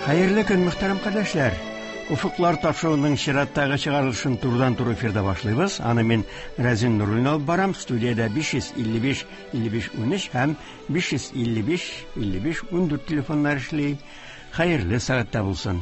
Хәерле көн, мөхтәрәм кардәшләр. Уфуклар тапшыруның чираттагы чыгарылышын турыдан-туры эфирда башлыйбыз. Аны мин Разин Нуруллин алып барам. Студияда 555-55-13 һәм 555-55-14 телефоннар эшли. Хәерле сәгатьтә булсын.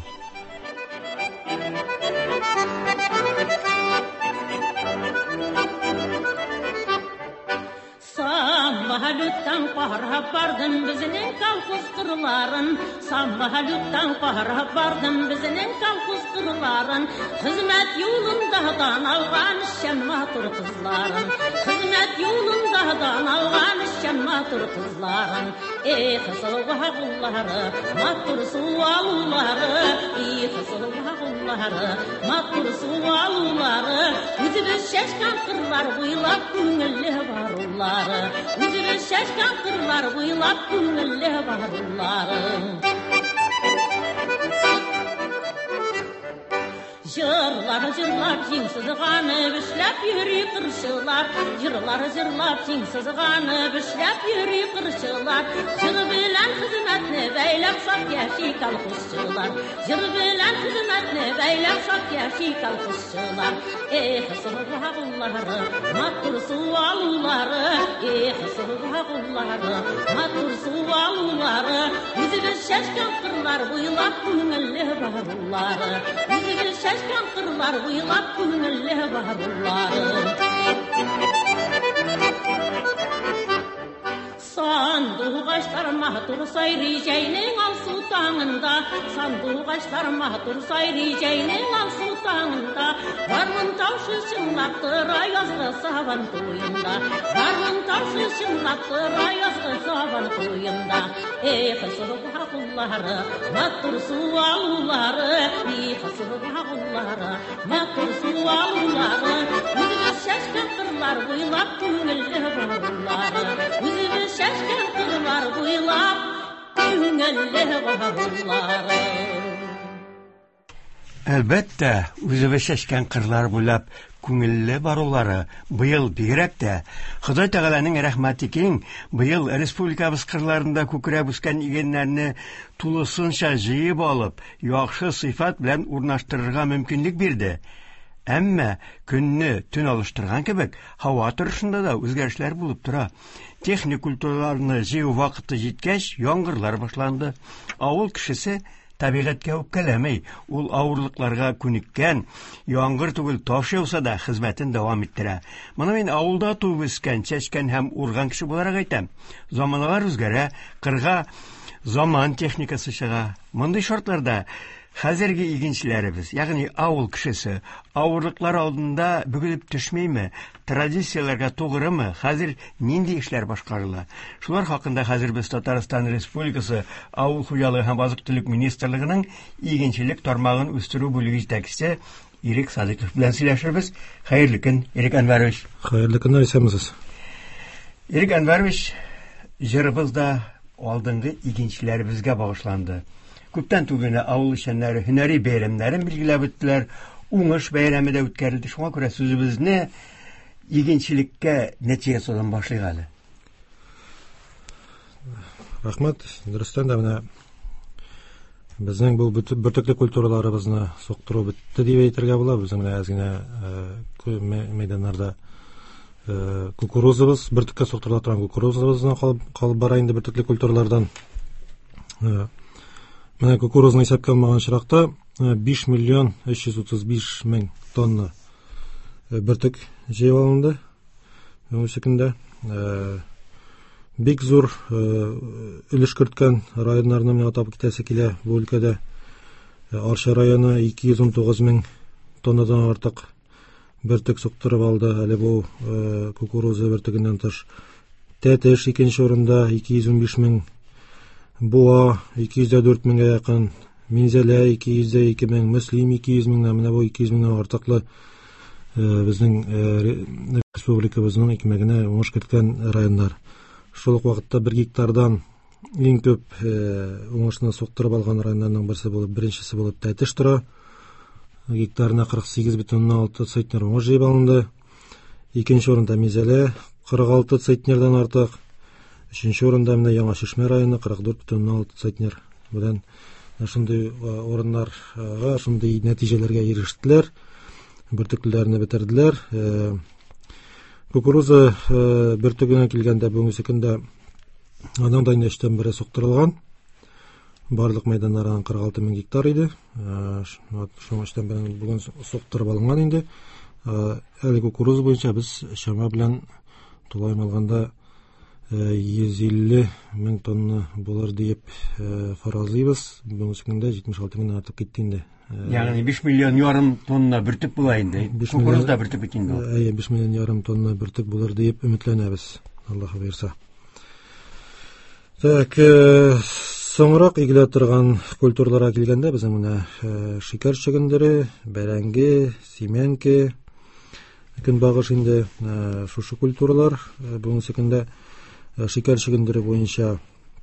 Самолеттан карап бардым безнең колхоз кырларын, самолеттан карап бардым безнең колхоз кырларын, хезмәт юлында дан алган шәм матур кызларын, хезмәт юлында дан алган шәм матур кызларын, кызылга куллары, матур суалулары, кызылга куллары, матур суалулары, үзебез шашкан кырлар буйлап күңелле барулары. Үзебез шашкан кырлар буйлап күңелле барулары. Жырлап җиңсызганып эшләп йөри кырчылар, жырлап җиңсызганып эшләп йөри кырчылар, җыр белән хезмәтне бәйләп сак яши колхозчылар, җыр белән хезмәтне бәйләп сак яши колхозчылар. Кызылга куллары, матур суалулары, кызылга куллары, матур суалулары, үзебез шашкан кырлар буйлап күңелле барулары, үзебез шашкан кырлар буйлап күңелле барулары. Сандугачлар матур сайрый җәйнең алсу таңында, сандугачлар матур сайрый җәйнең алсу таңында, бармын таушы чыңлап тора язгы сабан туенда, бармын таушы чыңлап тора язгы сабан туенда. Кызылга куллары, матур суалулары, кызылга куллары, матур суалулары, үзебез шашкан кырлар буйлап күңелле барулары, үзебез шашкан кырлар буйлап күңелле барулары. Әлбәттә, үзебез шашкан кырлар буйлап күңелле барулары быел бигрәк тә Ходай Тәгаләнең рәхмәте киң, быел республикабыз кырларында күкрәп үскән игеннәрне тулысынча җыеп алып, яхшы сыйфат белән урнаштырырга мөмкинлек бирде. Әмма көнне төн алыштырган кебек, һава торышында да үзгәрешләр булып тора. Техник культураларны җыю вакыты җиткәч, яңгырлар башланды. Авыл кешесе табигатькә үпкәләмәй, ул авырлыкларга күнеккән, яңгыр түгел таш яуса да хезмәтен дәвам иттерә. Моны мин авылда туып үскән, чәчкән һәм урган кеше буларак әйтәм. Заманнар үзгәрә, кырга заман техникасы чыга. Мондый шартларда хәзерге игенчеләребез, ягъни авыл кешесе, авырлыклар алдында бөгелеп төшмәйме, традицияләргә тугрымы, хәзер нинди эшләр башкарыла? Шулар хакында хәзер без Татарстан Республикасы Авыл хуҗалыгы һәм азык-төлек министрлыгының игенчелек тармагын үстерү бүлеге җитәкчесе Ирек Садыйков белән сөйләшербез. Хәерле көн, Ирек Әнвәрович. Хәерле көннәр, исәнмесез. Ирек Әнвәрович, җырыбыз да алдынгы игенчеләребезгә багышланды. Күптән түгел авыл эшчәннәре һөнәри бәйрәмнәрен билгеләп үттеләр. Уңыш бәйрәме дә үткәрелде. Шуңа күрә сүзебезне игенчелеккә нәтиҗә ясаудан башлыйк әле. Рәхмәт. Дөрестән дә менә безнең бу бөртекле культураларыбызны соктыру бетте дип әйтергә була. Безнең менә әзгенә мәйданнарда кукурузыбыз, бөртеккә соктырыла торган кукурузыбызны калып бара инде бөртекле культуралардан. Менә кукурузны исәпкә алмаган чиракта 5 миллион 335 мең тонна бөртек җыеп алынды. Бу шикендә бик зур өлеш керткән районнарны менә атап китәсе килә. Бу өлкәдә Арча районы 219 мең тоннадан артык бөртек суктырып алды. Әле бу кукуруза бөртегеннән тыш Тәтеш икенче урында 215 мең, Буа 204 меңгә якын, Минзәлә 202 мең, Мөслим 200 меңнән, менә бу 200 меңнән артыклы безнең республикабызның икмәгенә уңыш керткән районнар. Шул ук вакытта 1 гектардан иң күп уңышны суктырып алган районнарның беренчесе булып Тәтеш тора. Гектарына 48,6 центнер уңыш җыеп алынды. Икенче урында Минзәлә 46 центнердан артык. Üçüncü orunda Яңа Шишмә районы 44,6 центнер белән шундый орыннарга, шундый нәтиҗәләргә ирештеләр, бөртекләрне бетерделәр. Кукуруза бөртегенә килгәндә бүгенге көндә аның да 3 бере суктырылган. Барлык мәйданнардан 46,000 гектар иде. Шуның өчен бүген суктырып алынган инде. Әле кукуруз буенча без чама белән тулайм алганда 150,000 тонна булыр дип фаразлыйбыз. Бүгенге көндә 76,000 артып китте инде. Ягъни 5,5 миллион тонна бөртек була инде. Кукурузда бөртек бит инде. 5,5 миллион тонна бөртек булыр дип өметләнәбез. Аллаһы бирсә. Так, соңрак игелә торган культураларга килгәндә безнең менә шикәр чөгендере, бәрәңге, семенке, көнбагыш инде шушы культуралар бүгенге көндә шикәр чөгендере буенча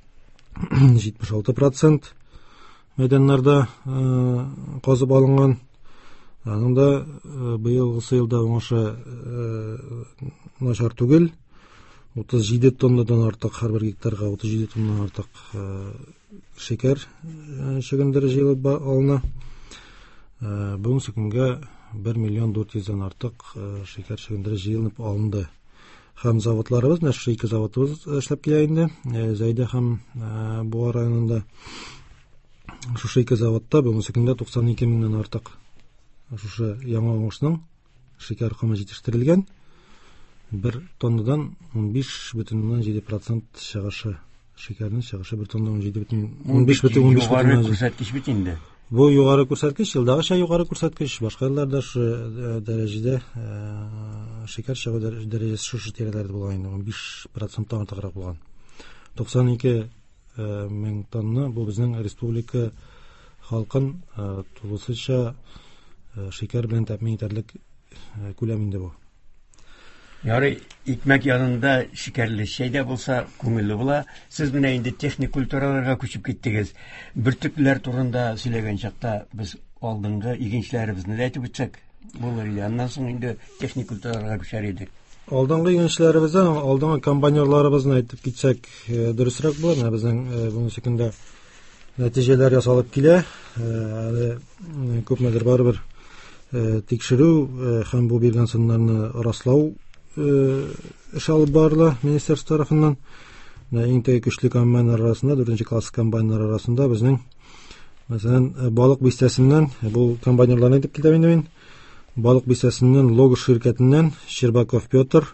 76% мәйданнарда казып алынган. Аның да быелгы елда уңышы начар түгел. 37 тоннадан артык һәрбер гектарга 37 тоннадан артык шикәр чөгендере җыелып алына. Бүгенге көнгә 1 миллион 400-дән артык шикәр чөгендере җыелып алынды. Һәм заводларыбыз, нәшр 2 заводыбыз эшләп килә инде. Зәйдә һәм Буа районында шушы 2 заводта бүгенге көндә 92 меңнән артык шушы яңа уңышның шикәр комы җитештерелгән. 1 тоннадан 15,7% чыгышы, шикәрнең чыгышы 1 тоннадан 15,15% күрсәткеч бит инде. Бу югары күрсәткеч, елдагыча югары күрсәткеч. Башка елларда шу дәрәҗәдә шикәр чыгу дәрәҗәсе шушы тирәләрдә булган инде, 15%-тан артыграк булган. 92 мең тонна бу безнең республика халкын тулысынча шикәр белән тәэмин итәрлек күләмендә бу. Ярый, икмәк янында шикәрле чәй дә булса, күңелле була. Сез менә инде техник культураларга күчеп киттегез. Бөртекләр турында сөйләгән чакта без алдынгы игенчләребезне дә әйтеп үтсәк булыр иде. Аннан соң инде техник культураларга күчәр идек. Алдынгы игенчләребездән алдынгы комбайнерларыбызны әйтеп китсәк дөресрәк булыр. Менә безнең бүгенге көндә нәтиҗәләр ясалып килә. Әле күпмедер барыбер тикшерү һәм бу биргән сыннарны раслау эш алып барыла министерство тарафыннан. Иң теге көчле комбайннар арасында, 4-нче класс комбайннар арасында безнең мәсәлән балык бистәсеннән, бу комбайнерларны әйтеп китәм инде мин. Балык бистәсеннән Логос ширкәтеннән Щербаков Петр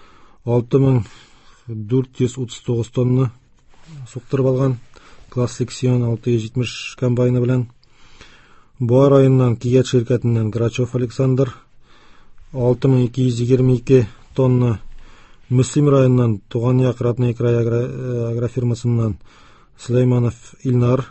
6439 тонна суктырып алган. Класс лексион 670 комбайны белән. Буа районыннан Кият ширкәтеннән Грачев Александр 6222 тонна. Мөслим районыннан Туган Як Ратный край агрофирмасыннан Сулейманов Илнар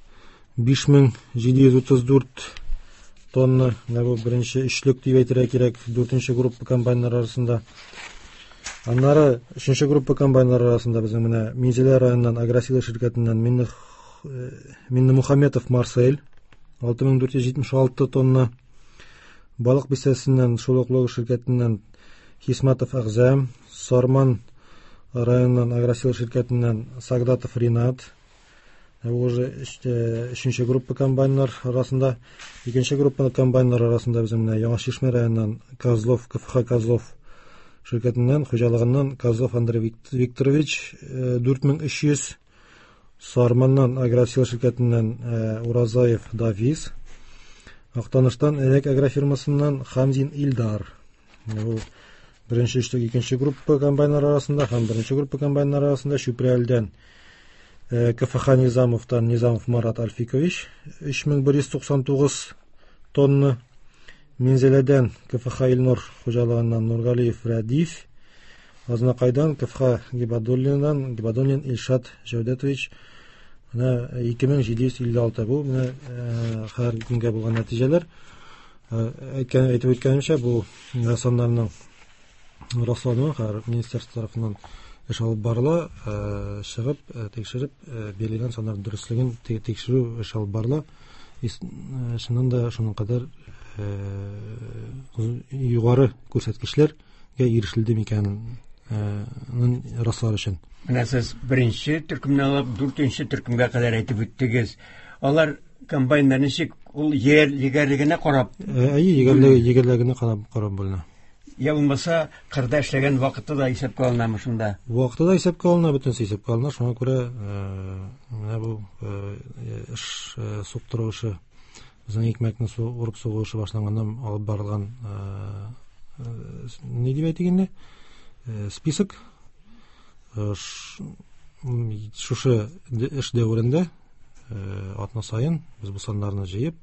5734 тонна. Бу беренче өчлек дип әйтергә кирәк, 4-нче группа комбайннар арасында. Аннары 3-нче группа комбайннар арасында безнең менә Минзәлә районыннан Агросила ширкәтеннән Миннехмухаметов Марсель 6476 тонна. Балык бистәсеннән Шулоклог ширкәтеннән Хисматов Агзам, Сарман районыннан Агросила ширкәтеннән Сагдатов Ринат. Уже 3-нче группа комбайннар арасында, 2-нче группа комбайннар арасында безнең менә Яңа Шишмә районыннан Козлов, КФХ Козлов ширкәтеннән хуҗалыгыннан Козлов Андрей Викторович 4300, Сарманнан Агросила ширкәтеннән Уразаев Давис, Актаныштан Элек агрофирмасыннан Хамзин Илдар. Бу беренче өчлек 2-нче группа комбайннар арасында һәм 1-нче группа комбайннар арасында Шүпрәлдән КФХ Низамовтан Низамов Марат Альфикович 3199 тонна. Минзәләдән КФХ Илнур хуҗалыгыннан Нургалиев Радиф, Азнакайдан КФХ Гибадуллин Илшат Җәүдәтович 2756. Бу менә һәр көнгә булган нәтиҗәләр. Әйтеп үткәнемчә, бу саннарның раслануы һәр министерство тарафыннан эш алып барыла, чыгып, тикшереп, белгән саннар дөрестлеген тикшерү эш алып барыла. Шуннан да шуның кадәр югары күрсәткечләргә ирешелде микәнен раслар өчен. Менә сез беренче төркемне алып 4-нче төркемгә кадәр әйтеп үттегез. Алар комбайннар ничек ул егәрлегенә карап егәрлегенә карап бүленә. Я булмаса кырда эшләгән вакыты да исәпкә алынамы шунда? Вакыты да исәпкә алына, бөтенсе исәпкә алына. Шуңа күрә менә бу эш суктырышы, безнең икмәкне урып сугышы башланганнан алып барылган ни дип әйтегәндә список шушы эш дәверендә атна сайын без бу саннарны җыеп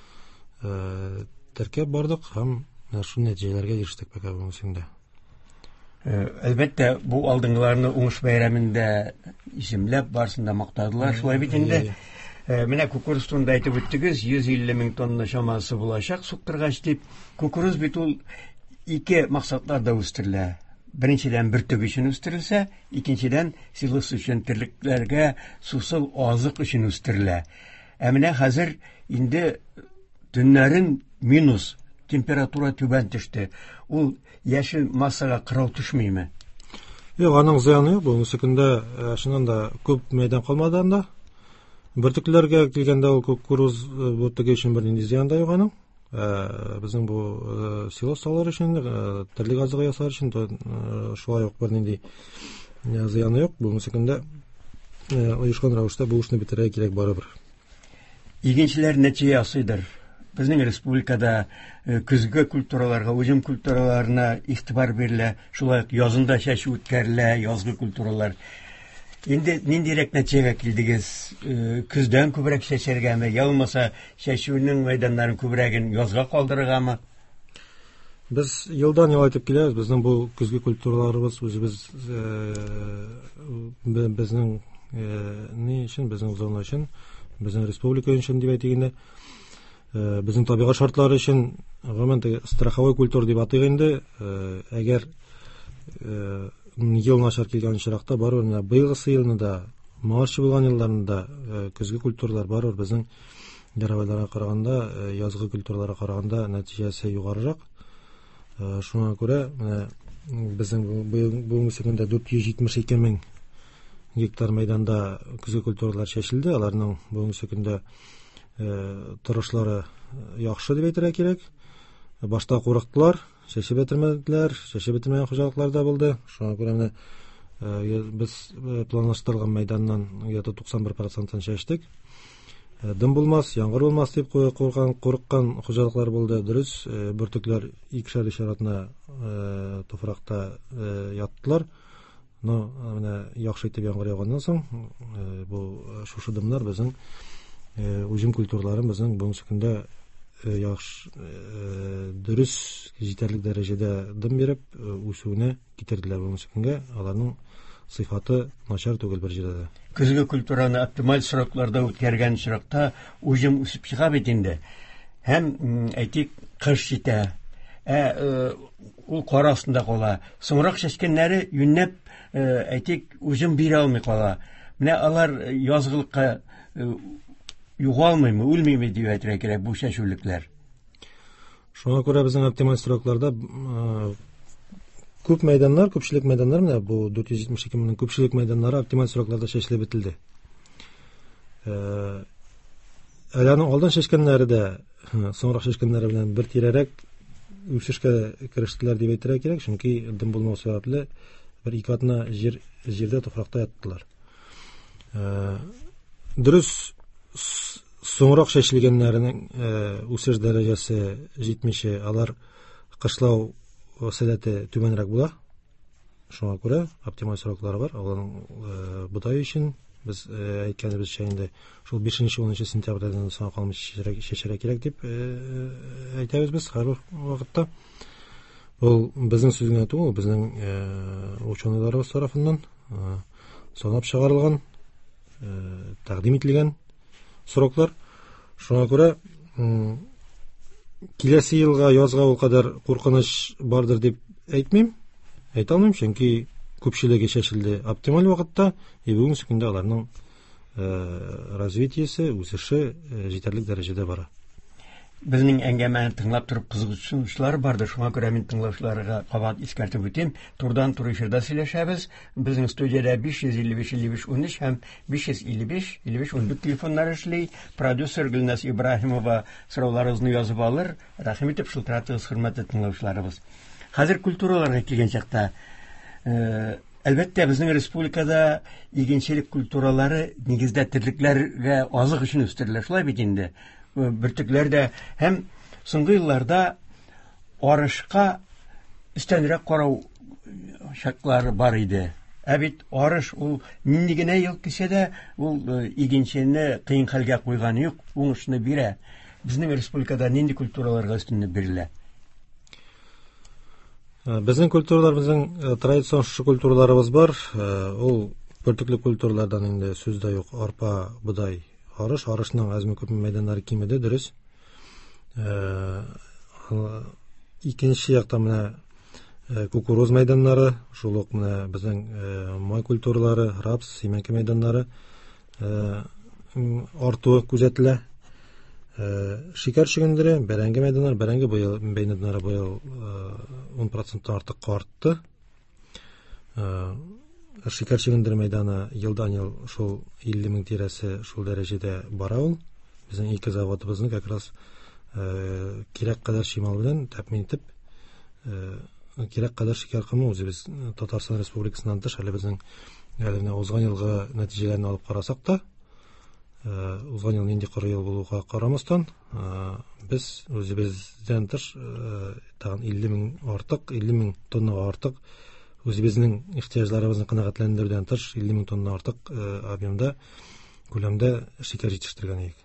теркәп бардык һәм шушы нәтиҗәләргә ирештек бәка бүгенсендә. Әлбәттә, бу алдынгыларны уңыш бәйрәмендә исемләп барсында мактадылар, шулай бит инде. Менә кукуруз турында әйтеп үттегез, 150 мең тонна чамасы булачак суктыргач дип. Кукуруз бит ул ике максатларда үстерелә. Беренчедән бөртек өчен үстерелсә, икенчедән силос өчен, терлекләргә сусыл азык өчен үстерелә. Менә хәзер инде төннәрен минус температура түбән төште. Ул яшел массага кырау төшмәйме? Юк, аның зыяны юк. Бүгенге көндә шуннан да күп мәйдан калмады анда. Бөртекләргә килгәндә ул кукуруз бөртеге өчен бернинди зыян да юк аның. Безнең бу силос салар өчен, терлек азыгы ясар өчен шулай ук бернинди зыяны юк. Бүгенге көндә оешкан рәвештә бу эшне битерергә кирәк барыбер. Игенчеләр нәтиҗә ясыйдыр. Безнең республикада көзге культураларга, уҗым культураларына игътибар бирелә, шулай ук язында чәчү үткәрелә, язгы культуралар. Инде ниндирәк нәтиҗәгә килдегез? Көздән күбрәк чәчәргәме, ялмаса чәчүнең мәйданнарын күбрәген язга калдырыргамы? Без елдан ел айтып киләбез, безнең бу көзге культураларыбыз үзебез безнең ни өчен, безнең зона өчен, безнең республика өчен дип әйтгәндә, безнең табигать шартлары өчен гомумән страховой культура дип атыйк инде. Әгәр ел начар килгән чиракта барыр, менә быелгысы елны да, марчы булган елларында көзге культуралар барыр, безнең яравайларга караганда, язгы культураларга караганда нәтиҗәсе югарырак. Шуңа күрә безнең бүгенге көндә 472 мең гектар мәйданда көзге культуралар чәчелде. Аларның бүгенге көндә тырышлары яхшы дип әйтергә кирәк. Башта курыктылар, чәчеп бетермәделәр, чәчеп бетермәгән хуҗалыклар да булды. Шуңа күрә менә без планлаштырылган мәйданнан 91% чәчтек. Дым булмас, яңгыр булмас дип курыккан хуҗалыклар булды. Дөрес, бөртекләр икешәр атна туфракта яттылар. Но менә яхшы итеп яңгыр яуганнан соң бу шушы дымнар безнең уҗым культураларын безнең бүгенге көндә яхшы дөрес җитәрлек дәрәҗәдә дым биреп үсүенә китерделәр бүгенге көнгә. Аларның сыйфаты начар түгел бер җирдә. Көзге культураны оптималь срокларда үткәргән чиракта уҗым үсеп чыга бит инде. Һәм әйтик, кыш җитә. Ул кар астында кала. Соңрак чәчкәннәре юнәп әйтик, уҗым бирә алмый кала. Менә алар язгылыкка югалмыймы, үлмәйме дип әйтергә кирәк бу чәчүлекләр. Шуңа күрә безнең оптималь срокларда күп мәйданнар, күпчелек мәйданнар, менә бу 472 меңнең күпчелек мәйданнары оптималь срокларда чәчелеп бетелде. Аларның алдан чәчкәннәре дә, соңрак чәчкәннәре белән бер тирәрәк үсешкә керештеләр дип әйтергә кирәк, чөнки дым булмау сәбәпле бер ике атна җирдә туфракта яттылар. Дөрес, соңрак чәчелгәннәрнең үсеш дәрәҗәсе җитмичә, алар кышлау сәләте түбәнрәк була. Шуңа күрә оптималь сроклары бар. Аларның будай өчен без әйткәнебезчә инде шул 5-10 сентябрьдән соң калмыш чәчәргә кирәк дип әйтәбез без һәр вакытта. Ул безнең сүз генә түгел, безнең ученыйларыбыз тарафыннан санап чыгарылган, тәкъдим ителгән сроклар. Шуңа күрә киләсе елга, язга ул кадәр куркыныч бардыр дип әйтмим, әйтә алмыйм, чөнки күпчелеге чәчелде оптималь вакытта, бүгенге көндә аларның развитиесе, үсеше җитәрлек дәрәҗәдә бара. Безнең әңгәмәне тыңлап торып кызыксынучылар бардыр. Шуңа күрә мин тыңлаучыларга кабат искәртеп үтим. Турдан-тур эфирда сөйләшәбез. Безнең студиядә 555-55-13 һәм 555-55-14 телефоннары эшли. Продюсер Гөлнас Ибраһимова сорауларыгызны язып алыр. Рәхим итеп шылтыратыгыз, хөрмәтле тыңлаучыларыбыз. Хәзер культураларга килгән чакта, әлбәттә безнең республикада игенчелек культуралары нигездә терлекләргә азык өчен үстерелә. Шулай бит инде. Бөртекләр дә һәм соңгы елларда арышка өстәнрәк карау шартлары бар иде. Ә бит арыш ул нинди генә ел кисә дә ул игенчене кыен хәлгә куйган юк, уңышны бирә. Безнең республикада нинди культураларга өстенлек бирелә? Безнең культуралар, безнең традицион культураларыбыз бар. Ул бөртекле культуралардан инде сүз дә юк. Арпа, будай, арыш, арышның әзме-күпме мәйданнары кимеде, дөрес. Икенче яктан менә кукуруз мәйданнары, шул ук менә безнең май культуралары, рапс, семенке мәйданнары артуы күзәтелә. Шикәр чөгендере, бәрәңге мәйданнары, бәрәңге мәйданнары быел 10% артык артты. Шикәр чөгендере мәйданы елдан-ел шул 50 мең тирәсе шул дәрәҗәдә бара ул. Безнең ике заводыбызны как раз кирәк кадәр шимал белән тәэмин итеп, кирәк кадәр шикәр кымы үзебез Татарстан Республикасыннан тыш, әле безнең узган елгы нәтиҗәләрне алып карасак та, узган ел нинди коры ел булуга карамастан, без үзебездән тыш тагын 50 мең артык, 50 мең тоннага артык үзебезнең ихтиҗларыбызны канәгатьләндерүдән тыш 50 мең тонна артык объемда, күләмдә шикәр җитештергән идек.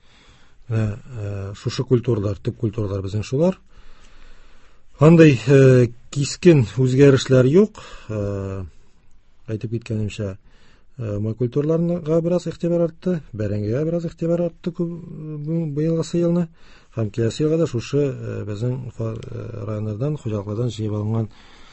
Шушы культуралар, төп культуралар безнең шулар. Андай кискен үзгәрешләр юк. Әйтеп киткәнемчә, май культураларына бераз игътибар артты, бәрәңгегә бераз игътибар артты быелгы елны. Һәм киләсе елга да шушы безнең районнардан, хуҗалыклардан җыеп алынган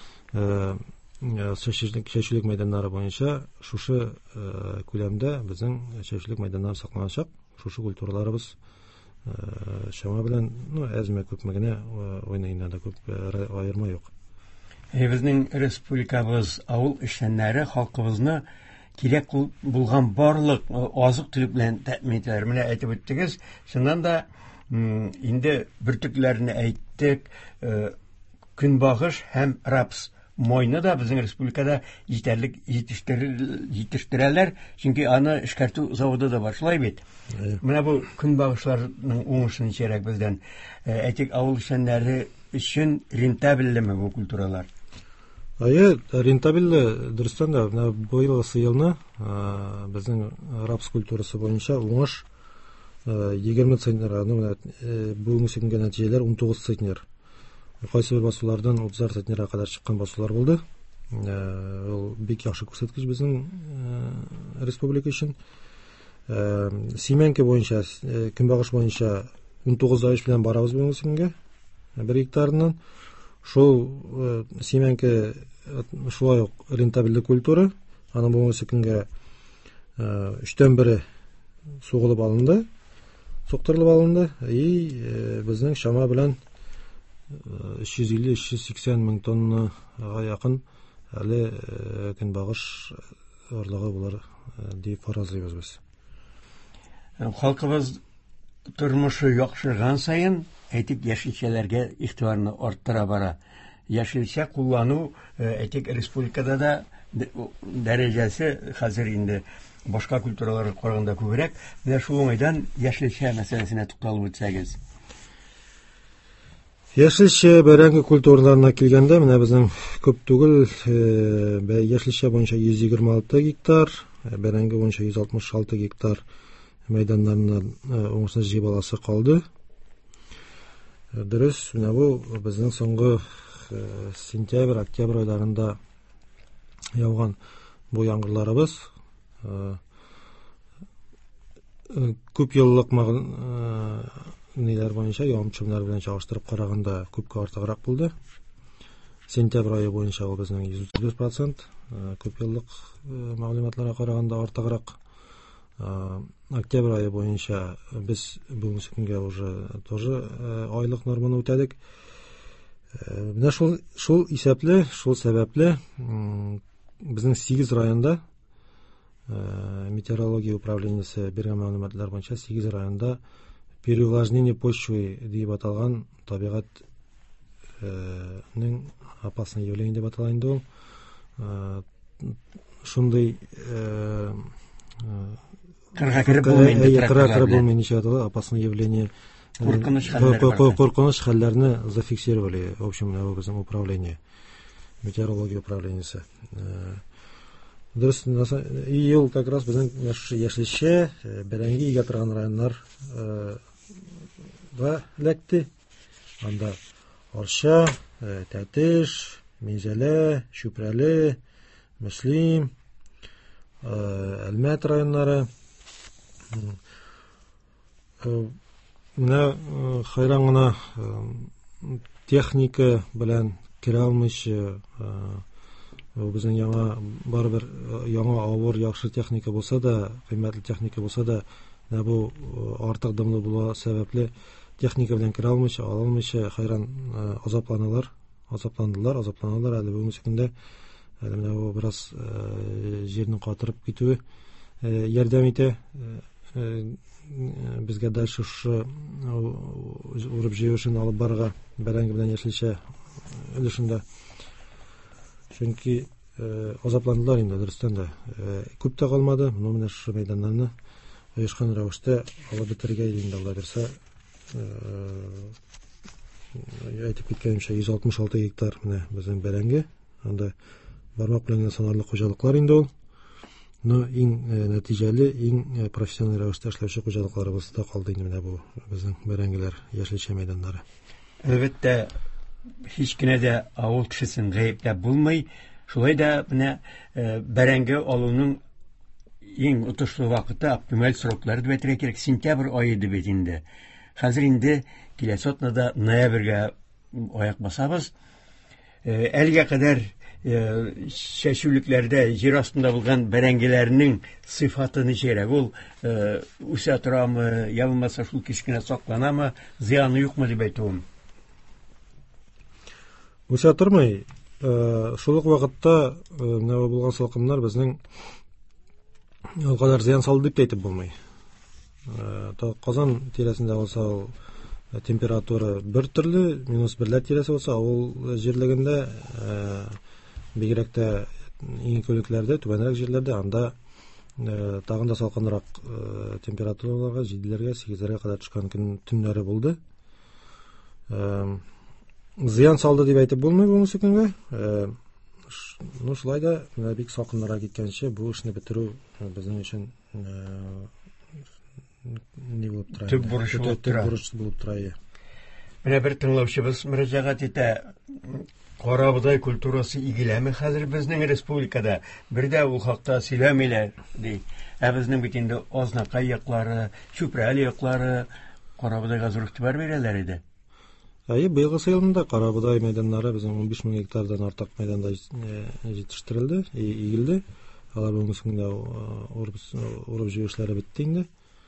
чәчүлек мәйданнары буенча шушы күләмдә безнең чәчүлек мәйданнары сакланачак. Шушы культураларыбыз шама белән, әзме күпме генә уйнайында да күп аерма юк. Безнең республикабыз авыл эшчәннәре халкыбызны кирәк булган барлык азык-төлек белән тәэмин итәләр. Менә әйтеп үттегез, шуннан да инде бөртекләрне әйттек, көнбагыш һәм рапс майны да безнең республикада җитәрлек җитештерәләр, чөнки аны эшкәртү заводы да бар, шулай бит. Менә бу көнбагышларның уңышы ничәрәк бездән? Әйтик, авыл эшчәннәре өчен рентабельлеме бу культуралар? Рентабельле, дөрестән дә, менә быелгы елны безнең рапс культурасы буенча уңыш 20 центнер, бүгенге көнгә нәтиҗәләр 19 центнер. Кайсы бер басулардан 30 центнерга кадәр чыккан басулар булды. Ул бик яхшы күрсәткеч безнең республика өчен. Семенке буенча, көнбагыш буенча 19 белән барабыз бүгенге көнгә 1 гектарыннан. Шул семенке шулай ук рентабельле культура. Аның бүгенге көнгә 3тән 1 сугылып алынды, соктырылып алынды. Безнең шама белән 350-380 мең тоннага якын әле көнбагыш орлыгы булар дип фаразлыйбыз без. Халкыбыз тормышы яхшырган саен, әйтик, яшелчәләргә игътибарны арттыра бара. Яшелчә куллану, әйтик, республикада да дәрәҗәсе хәзер инде башка культураларга караганда күбрәк. Менә шул уңайдан яшелчә мәсьәләсенә тукталып үтсәгез. Яшелчә бәрәңге культураларына килгәндә, менә безнең күп түгел, яшелчә буенча 126 гектар, бәрәңге буенча 166 гектар мәйданнарыннан уңышны җыеп аласы калды. Дөрес, менә бу безнең соңгы сентябрь, октябрь айларында яуган бу яңгырларыбыз күп еллык ниләр буенча явым-төшемнәр белән чагыштырып караганда күпкә артыграк булды. Сентябрь айы буенча ул безнең 135%, күп еллык мәгълүматларга караганда артыграк Октябрь айы буенча без бүгенге көнгә уже тоже айлык норманы үтәдек. Менә шул исәпле, шул сәбәпле безнең 8 районда метеорология управлениесе биргән мәгълүматлар буенча 8 районда переувлажнение почвы дип аталган табигать нең опасный явление дип атала инде ул. Шундый кырга кирип булмый ничә атала опасный явление, куркыныч хәлләрне зафиксировали. В общем, безнең управление, метеорология управлениесе. Дөрес, ел как раз безнең яшелчә, бәрәңге игә торган районнар да эләкте. Анда Арча, Тәтеш, Минзәлә, Чүпрәле, Мөслим, Әлмәт районнары. Менә хайран гына техника белән керә алмыйча, безнең барыбер яңа авыр яхшы техника булса да, кыйммәтле техника булса да, бу артык дымлы була сәбәпле техника белән керә алмыйча хайран азапландылар әле бүгенге көндә. Менә бу бераз җирнең катырып китүе ярдәм итә безгә дальше урып җыешын алып барырга бәрәңге белән яшелчә өлешендә. Чөнки азапландылар инде дөрестән дә. Күп тә калмады. Менә шу мәйданнарны оешкан рәвештә алып бетергә инде Алла берсә. Әйтеп киткәнемчә 166 гектар менә безнең бәрәңге. Анда бармак белән санарлык хуҗалыклар инде ул. Но иң нәтиҗәле, иң профессиональ рәвештә эшләүче хуҗалыкларыбыз да калды инде менә бу безнең бәрәңгеләр, яшелчә мәйданнары. Әлбәттә, һич кенә дә авыл кешесен гаепләп булмый. Шулай да менә бәрәңге алуның иң отышлы вакыты, оптималь сроклары дип әйтергә кирәк, сентябрь ае дип бит инде. Хәзер инде киләсе атнада ноябрьгә аяк басабыз. Әлегә кадәр чәчүлекләрдә җир астында булган бәрәңгеләрнең сыйфаты ничәрәк? Ул үсә торамы, ялмаса шул кичкенә сакланамы, зыяны юкмы дип әйтүем. Үсә тормый. Шул ук вакытта менә булган салкыннар безнең алгадar зыян салды дип әйтеп булмый. Казан тирәсендә булса температура бер төрле, -1 тирәсе булса, ул җирлегендә бигрәк тә иң көлекләрдә, түбәнрәк җирләрдә анда тагын да салкынрак температураларга 7-ләргә, 8-ләргә кадәр төшкән төннәре булды. Зыян салды дип әйтеп булмый бүгенге көнгә. Ну шулай да бик салкынрак киткәнче бу эшне бетерү безнең өчен не булып тора. Төп бурыч булып тора. Менә бер тыңлаучыбыз мөрәҗәгать итә. Карабыдай культурасы игеләме хәзер безнең республикада? Бердә ул хакта сөйләмиләр ди. Безнең бит инде Азнакай яклары, Чүпрәле яклары Карабыдайга зур игътибар бирәләр иде. Быелгы елда Карабыдай мәйданнары безнең 15 000 гектардан артык мәйданда җитештерелде, игелде. Алар бүгенге көндә урып җыешлары бетте инде.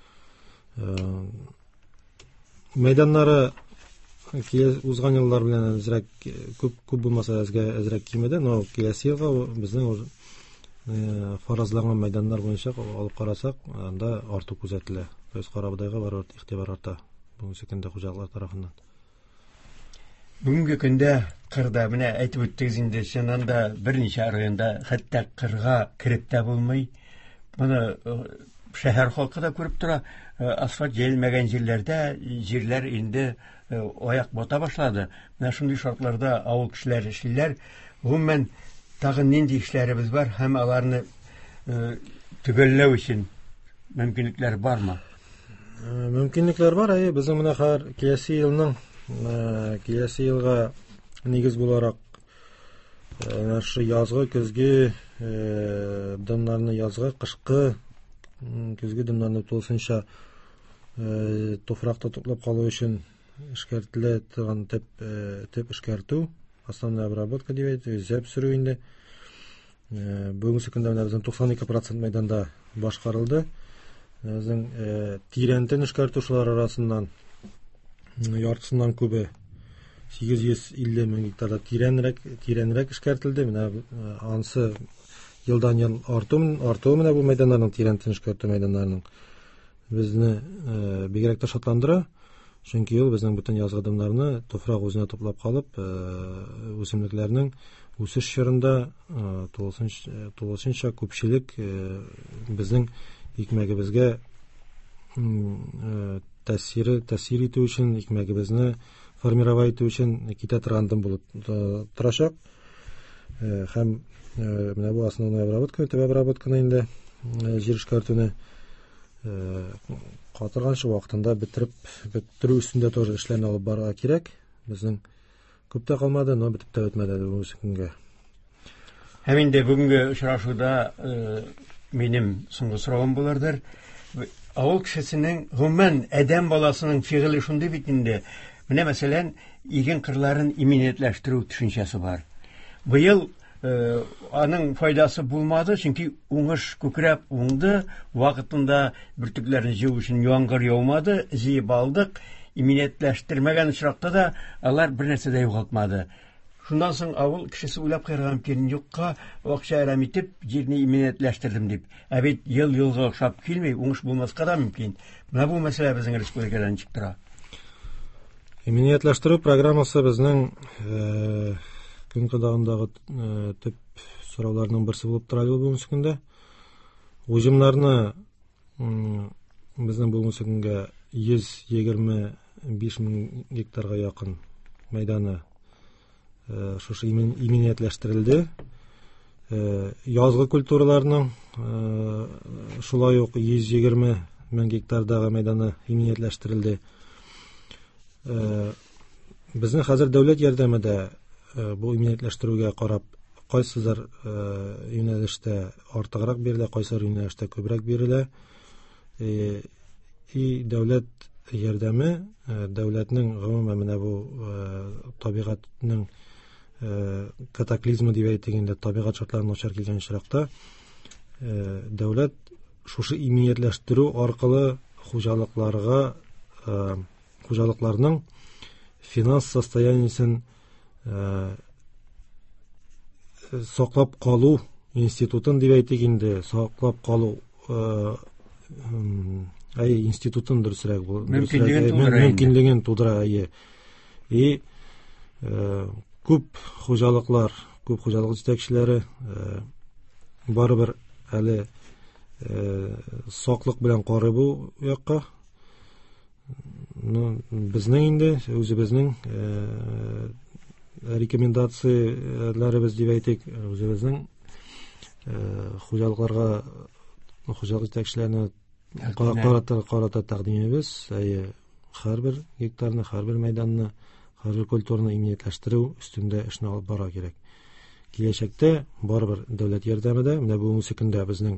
Мәйданнары узган еллар белән әзрәк күп булмаса әзрәк кимәдә, но киләсе елга безнең фаразланган мәйданнар буенча алып карасак, анда арту күзәтелә. То есть Карабыдайга барып игътибар арта бүгенге көндә хуҗалыклар тарафыннан. Бүгенге көндә кырда менә әйтеп үттегез инде, чыннан да берничә районда хәтта кырга кирип тә булмый. Моны шәһәр халкы да күреп тора. Асфальт җәелмәгән җирләр инде аяк бата башлады. Менә шундый шартларда авыл кешеләре эшлиләр. Гомумән тагын нинди эшләребез бар һәм аларны төгәлләү өчен мөмкинлекләр бармы? Мөмкинлекләр бар. Безнең менә хәзер киләсе елга нигез буларак шу язгы, көзге дымнарны язгы, кышкы көзге дымнарны тулысынча туфракта туплап калу өчен эшкәртелә торган төп эшкәртү, основная обработка дип әйтеп, зәп сөрү инде. Бүгенге көндә безнең 92% мәйданда башкарылды. Безнең тирәнтен эшкәртүчеләр арасыннан яртысыннан күбе 850 мең гектарда тирәнрәк эшкәртелде. Менә ансы елдан ел арту менә бу мәйданнарның тирәнтен эшкәртү мәйданнарының безне бигрәк тә шатландыра. Чөнки ул безнең бөтен язгы адымнарны туфрак үзенә туплап калып, үсемлекләрнең үсеш чорында тулысынча күпчелек безнең икмәгебезгә тәэсир итү өчен, икмәгебезне формировать итү өчен китә торган булып торачак. Һәм менә бу основная обработка, төбә обработканы инде җир эшкәртүне катырганчы вакытында бетерү өстендә тоже эшләрне алып барырга кирәк. Безнең күп тә калмады, но бетеп тә үтмәде бу көнгә. Һәм инде бүгенге очрашуда минем соңгы соравым булырдыр. Авыл кешесенең гомумән адәм баласының фигыле шундый бит инде. Менә мәсәлән, иген кырларын иминиятләштерү төшенчәсе бар. Быел аның файдасы булмады, чөнки уңыш күкрәп уңды, вакытында бөртекләрне җыю өчен яңгыр яумады, җыеп алдык. Иминиятләштермәгән очракта да алар бернәрсә дә югалтмады. Шундан соң авыл кешесе уйлап кайраган кирен юкка акча әрәм итеп җирне иминиятләштердем дип. Ә бит ел-елга охшап килми, уңыш булмаска да мөмкин. Менә бу мәсьәлә безнең республикада ничек тора? Иминиятләштерү программасы безнең көн кадагындагы төп сорауларның берсе булып тора бүгенге көндә. Уҗымнарны безнең бүгенге көнгә 125 мең гектарга якын мәйданы шушы иминиятләштерелде. Язгы культураларның шулай ук 120 мең гектардагы мәйданы иминиятләштерелде. Безнең хәзер дәүләт ярдәмендә бу иминиятләштерүгә карап кайсыдыр юнәлештә артыграк бирелә, кайсыдыр юнәлештә күбрәк бирелә. И дәүләт ярдәме, дәүләтнең гомумән менә бу табигатьнең катаклизмы дип әйтгәндә, табигать шартлары начар килгән чакта дәүләт шушы иминиятләштерү аркылы хуҗалыкларның финанс состояниесен саклап калу институтын дип әйтик инде, саклап калу институтын дөресрәк мөмкинлеген тудыра. И күп хуҗалыклар, күп хуҗалык җитәкчеләре барыбер әле саклык белән карый бу якка. Безнең инде үзебезнең рекомендацияләребез дип әйтик, үзебезнең хуҗалыкларга, хуҗалык җитәкчеләренә карата тәкъдимебез, һәрбер гектарны, һәрбер мәйданны, һәрбер культураны иминиятләштерү өстендә эшне алып барырга кирәк. Киләчәктә барыбер дәүләт ярдәмендә, менә бүгенге көндә безнең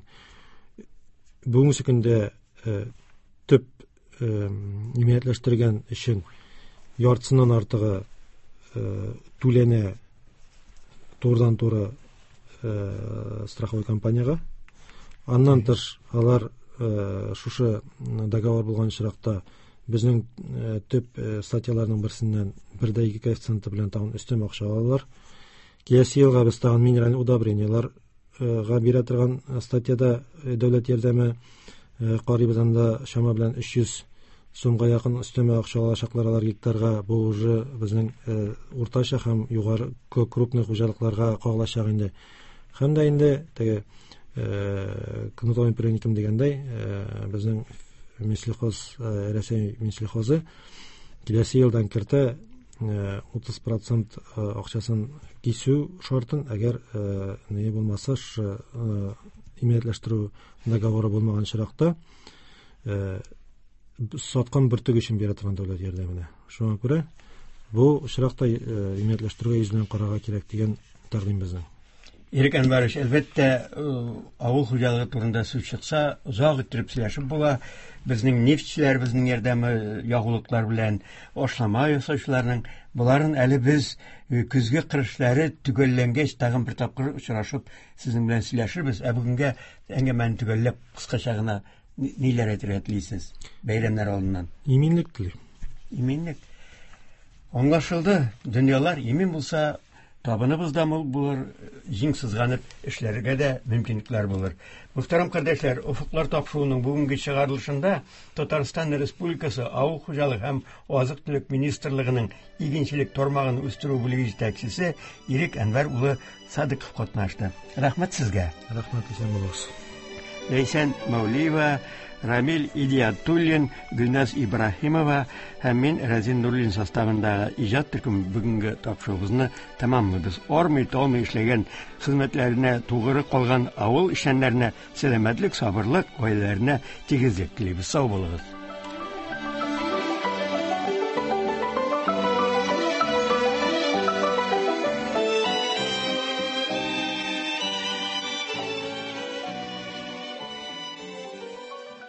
төп иминиятләштергән өчен яртысыннан артыгы түләнә турыдан-туры страховой компанияга. Аннан тыш алар шушы договор булган чакта безнең төп статьяларның берсеннән 1:2 коэффициенты белән тагын өстен акча алалар. Киләсе елга без тагын минераль удобренияларга бирә торган статьяда дәүләт ярдәме карыйбыз анда шама белән 300 сумга якын өстәмә акча алачаклар алар гектарга. Бу уже безнең уртача һәм югары крупный хуҗалыкларга кагылачак инде. Һәм дә инде теге кнутовый пряником дигәндәй безнең Минсельхоз, Россия Минсельхозы киләсе елдан кертә 30% акчасын кисү шартын, әгәр не булмаса иминиятләштерү договоры булмаган чакта саткан бөртек өчен бирә торган дәүләт ярдәменә. Шуңа күрә бу очракта иминиятләштерүгә йөзләнеп карарга кирәк дигән тәкъдим безнең. Ирек Әнвәрович, әлбәттә, авыл хуҗалыгы турында сүз чыкса, озак иттереп сөйләшеп була. Безнең нефтчеләр, безнең ярдәме ягулыклар белән ашлама ясаучыларның, буларын әле без көзге кырышлары төгәлләнгәч тагын бер тапкыр очрашып, сезнең белән сөйләшербез. Ә бүгенгә әңгәмәне төгәлләп кыскача гына ниләр әйтергә телисез бәйрәмнәр алдыннан? Иминлек телим. Иминлек. Аңлашылды. Дөньялар имин булса, табыныбыз да мул булыр, җиң сызганып эшләргә дә мөмкинлекләр булыр. Мөхтәрәм кардәшләр, Офыклар тапшыруының бүгенге чыгарылышында Татарстан Республикасы Авыл хуҗалыгы һәм азык-төлек министрлыгының игенчелек тармагын үстерү бүлеге җитәкчесе Ирек Әнвәр улы Садыков катнашты. Рәхмәт сезгә. Рәхмәт, исән булыгыз. Ләйсән Мәүлиева, Рамил Идиятуллин, Гөлназ Ибраһимова һәм мин Разин Нурлин составындагы иҗат төркеме бүгенге тапшыруыбызны тәмамлыйбыз. Армый-талмый эшләгән, хезмәтләренә тугры калган авыл эшчәннәренә сәламәтлек, сабырлык, гаиләләренә тигезлек телибез. Сау булыгыз.